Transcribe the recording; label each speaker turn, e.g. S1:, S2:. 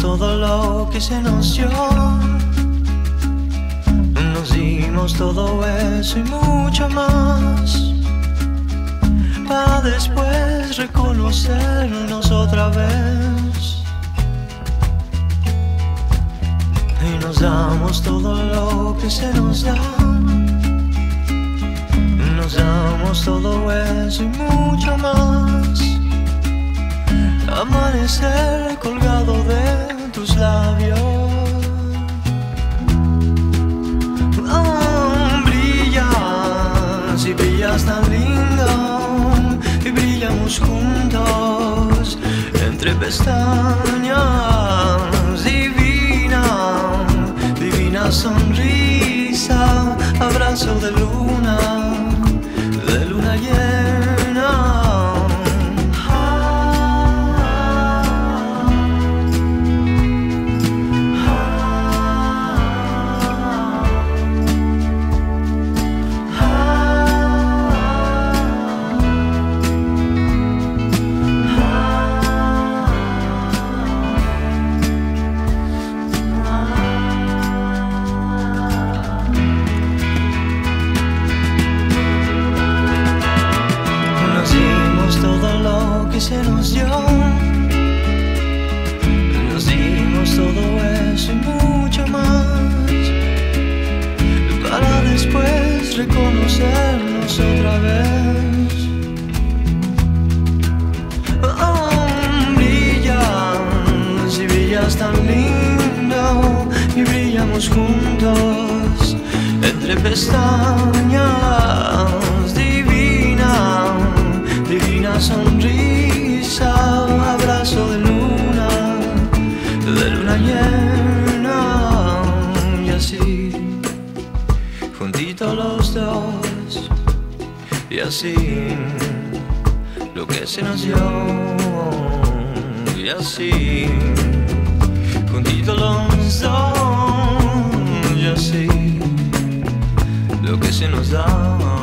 S1: todo lo que se nos dio. Nos dimos todo eso y mucho más, para después reconocernos otra vez. Y nos damos todo lo que se nos da. Nos damos todo eso y mucho más. Amanecer colgado de tus labios. Brillas y brillas tan lindo, y brillamos juntos entre pestañas. Divina, divina sonrisa, abrazo de luna llena. Se nos dio, nos dimos todo eso y mucho más, para después reconocernos otra vez. Brillas y brillas tan lindo, y brillamos juntos entre pestañas. Divina, divina sonrisa, abrazo de luna llena. Y así, juntitos los dos, y así, lo que se nos dio. Y así, juntitos los dos, y así, lo que se nos da.